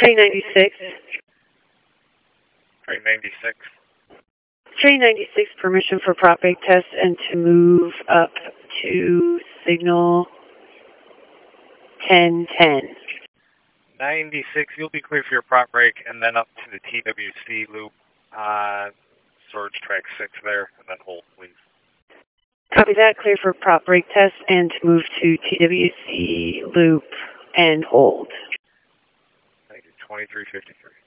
Train 96. Train 96. Train 96, permission for prop brake test and to move up to signal 1010. 96, you'll be clear for your prop brake and then up to the TWC loop on Surge Track 6 there, and then hold, please. Copy that, clear for prop brake test and to move to TWC loop and hold. Thank you, 2353.